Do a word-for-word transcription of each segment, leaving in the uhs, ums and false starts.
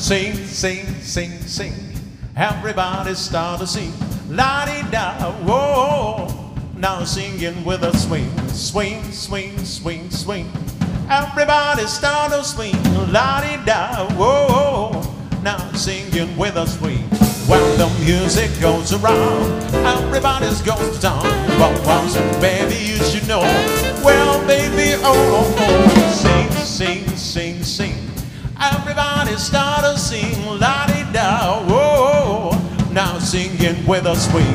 Sing, sing, sing, sing. Everybody start to sing. La-di-da, whoa. Now singing with a swing. Swing, swing, swing, swing. Everybody start to swing. La-di-da, whoa. Now singing with a swing. When the music goes around, everybody's goes to town. But once, baby, you should know. Well, baby, oh, oh, oh. Sing, sing, sing, sing. Everybody start to sing. La-di-da, whoa. Now singing with a swing.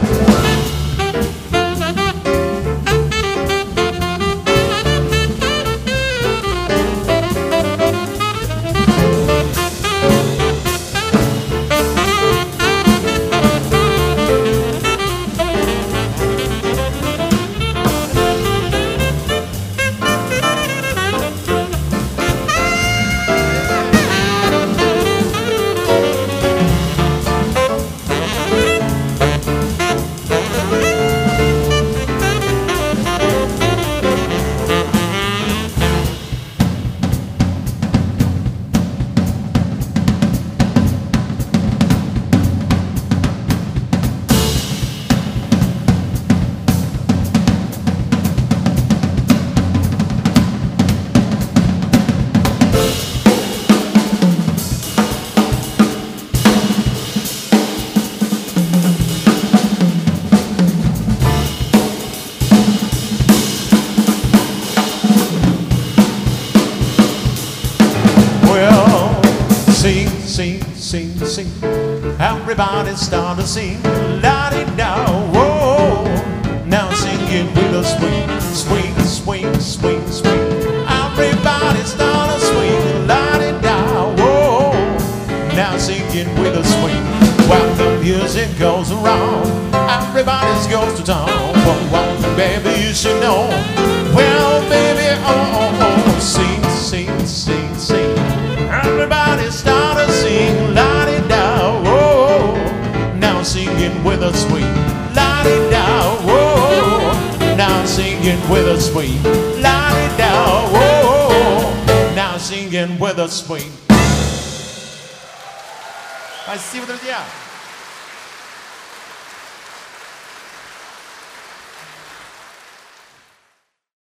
Sing, sing, sing, sing. Everybody start to sing. La-di-da, whoa. Now singing with a swing. Swing, swing, swing, swing. Everybody start to swing. La-di-da, whoa. Now singing with a swing. While the music goes around, everybody goes to town. But one thing, baby, you should know. Well, baby, oh, oh, oh. Sing, sing, sing, sing. Everybody start to sing, la-di-da, whoa. Now singing with a swing, la-di-da, whoa. Now singing with a swing, la-di-da, whoa. Now singing with a swing. Спасибо, друзья.